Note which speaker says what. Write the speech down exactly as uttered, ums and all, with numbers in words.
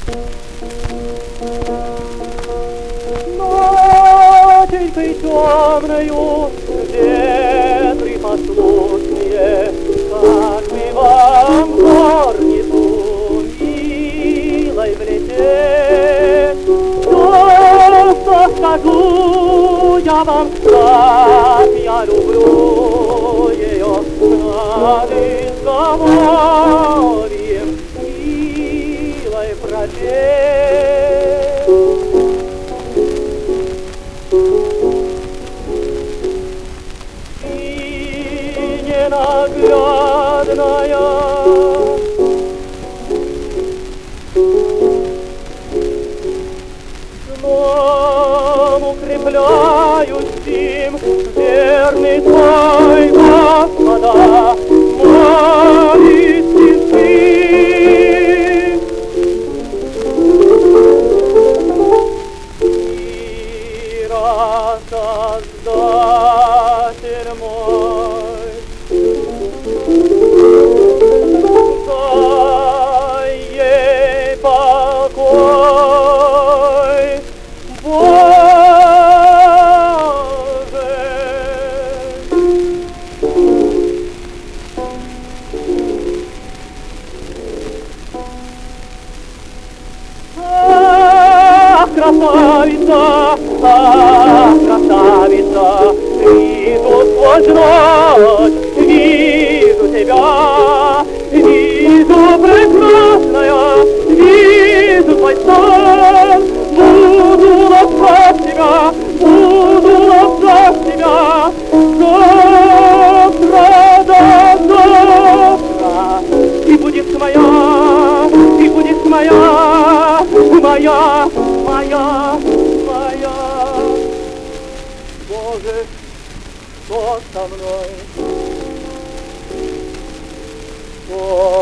Speaker 1: Ноченькой темною ветры послушные, как мы вам горницу милой влететь. То, что скажу я вам, как я люблю ее, над изголовьем милой пролет. И ненаглядная сном укрепляющим верный твой Господа мои стихи. Мира Создатель мой, дай ей покой, Боже. Ах, красавица, ах, красавица, вижу сквозь ночь, вижу тебя, вижу прекрасная, вижу твой сон, буду ласкать тебя, буду ласкать тебя, завтра до завтра, ты будешь моя, ты будешь моя, моя, моя, моя. Боже, что со мной? Что